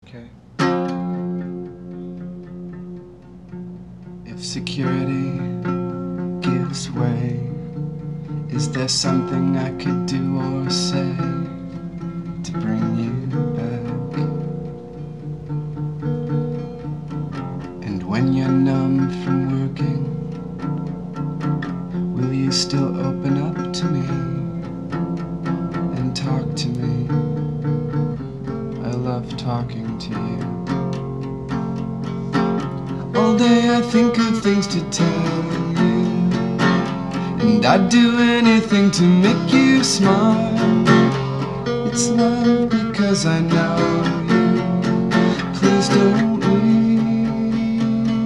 Okay. If security gives way, is there something I could do or say to bring you back? And when you're numb from working, will you still open up to me and talk to me? I love talking to you. All day I think of things to tell you, and I'd do anything to make you smile. It's love because I know you. Please don't leave.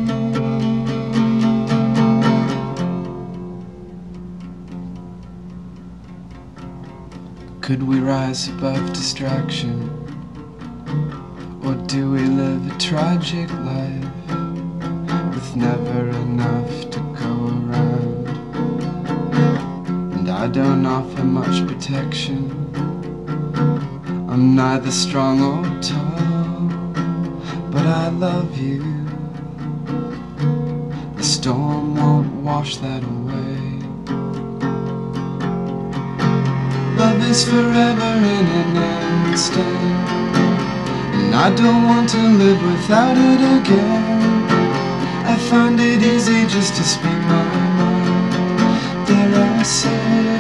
Could we rise above distraction? Or do we live a tragic life with never enough to go around? And I don't offer much protection. I'm neither strong or tall, but I love you. The storm won't wash that away. Love is forever in an instant, and I don't want to live without it again. I find it easy just to speak my mind. Dare I say,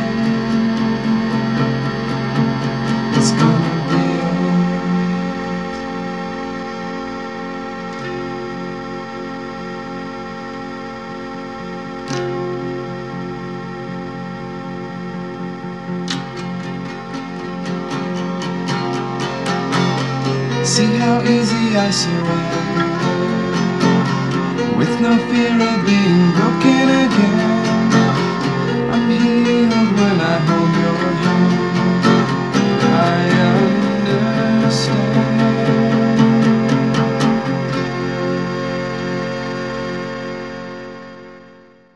it's gonna be alright. See how easy I surrender, with no fear of